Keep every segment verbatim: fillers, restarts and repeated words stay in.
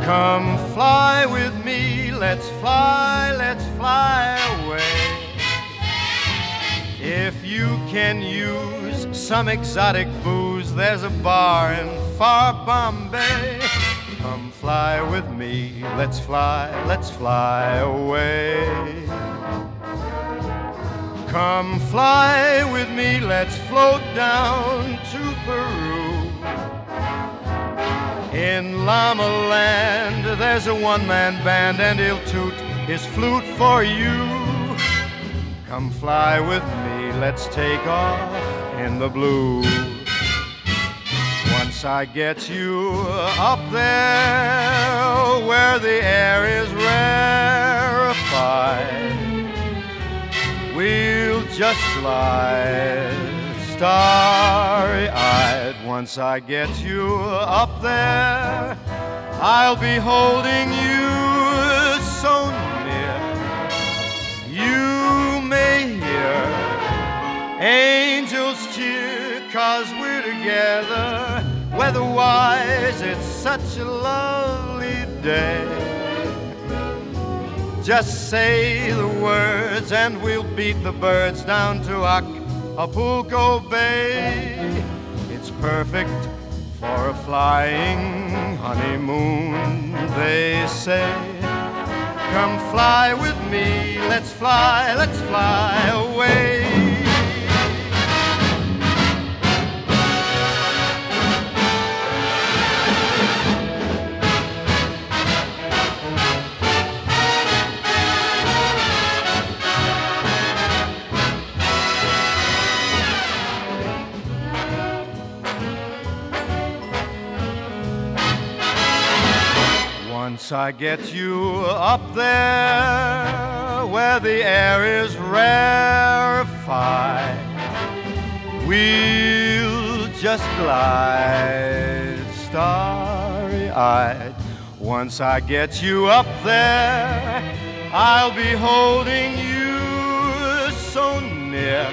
Come fly with me, let's fly, let's fly away. If you can use some exotic booze, there's a bar in far Bombay. Come fly with me, let's fly, let's fly away. Come fly with me, let's float down to Peru. In Llama Land, there's a one-man band, and he'll toot his flute for you. Come fly with me, let's take off in the blue. Once I get you up there where the air is rarefied, we'll just glide starry-eyed. Once I get you up there, I'll be holding you so near. You may hear angels cheer, 'cause we're together. Weather-wise, it's such a lovely day. Just say the words and we'll beat the birds down to Acapulco Bay. It's perfect for a flying honeymoon, they say. Come fly with me, let's fly, let's fly away. Once I get you up there where the air is rarefied, we'll just glide starry-eyed. Once I get you up there, I'll be holding you so near.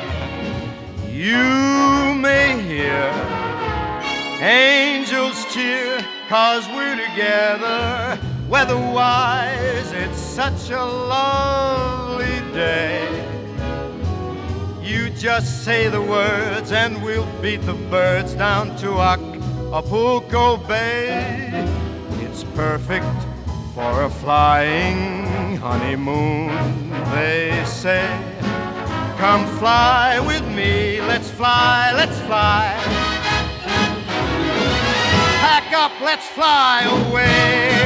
You may hear angels cheer, 'cause we're together. Weather-wise, it's such a lovely day. You just say the words and we'll beat the birds down to Acapulco Bay. It's perfect for a flying honeymoon, they say. Come fly with me, let's fly, let's fly. Pack up, let's fly away.